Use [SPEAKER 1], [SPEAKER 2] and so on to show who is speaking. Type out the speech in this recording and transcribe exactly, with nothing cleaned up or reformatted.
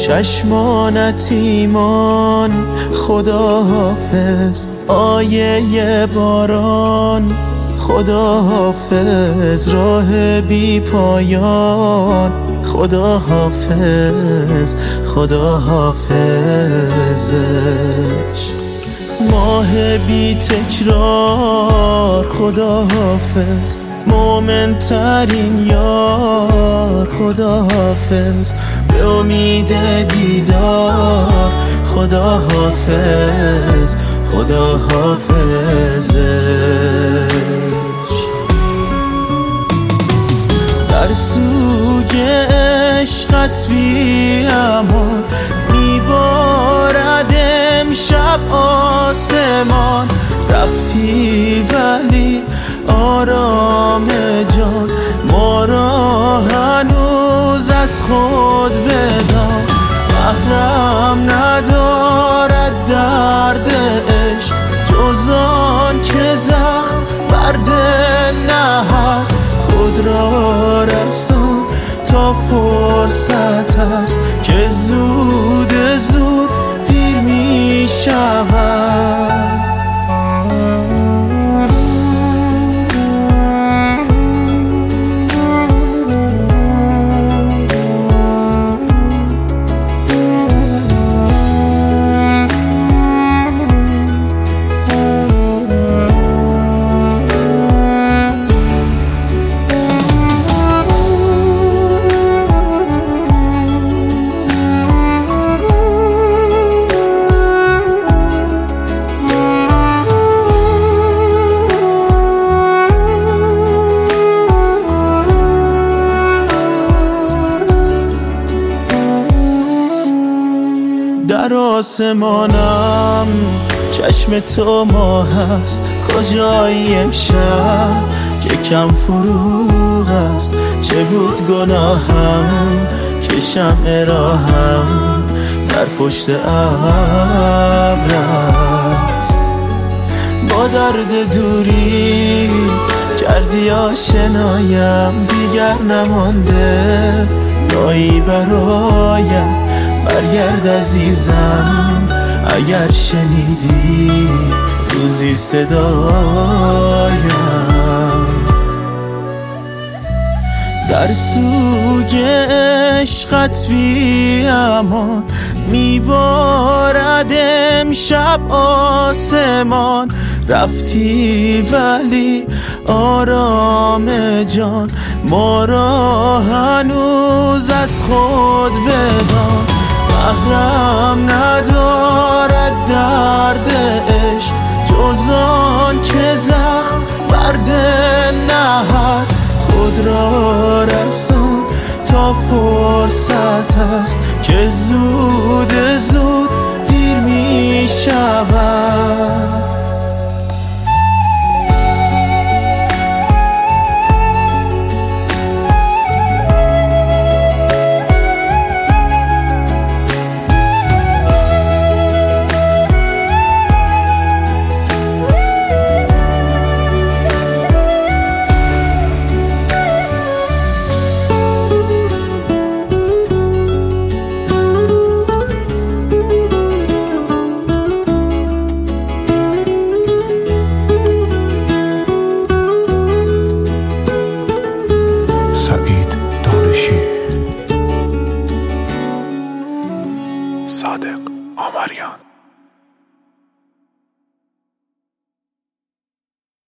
[SPEAKER 1] چشمانت ایمان. خدا حافظ آیه باران، خدا حافظ راه بی پایان، خدا حافظ خدا حافظش. ماه بی تکرار خدا حافظ، مومن ترین یار خدا حافظ، به امید دیدار خدا حافظ خدا حافظش. در سوگ عشقت بی امان، میبارد امشب آسمان. رفتی ولی آرام جان، ما را هنوز از خود بدان. محرم ندارد درد عشق جز آن که زخم بر دل نهد. خود را رسان تا فرصت است که زود زود دیر می شود. در آسمانم چشم تو ماه هست، کجایی امشب که کم فروغ است. چه بود گناهم که شمع راهم در پشت ابر است. با درد دوری کردی آشنایم، دیگر نمانده رایی برایم. برگرد عزیزم اگر شنیدی روزی صدایم. در سوگ عشقت بی امان، میبارد امشب آسمان. رفتی ولی آرام جان، ما را هنوز از خود بدان. محرم ندارد درد عشق جز آن که زخم بر دل نهد. خود را رسان تا فرصت است که زود زود دیر می شود.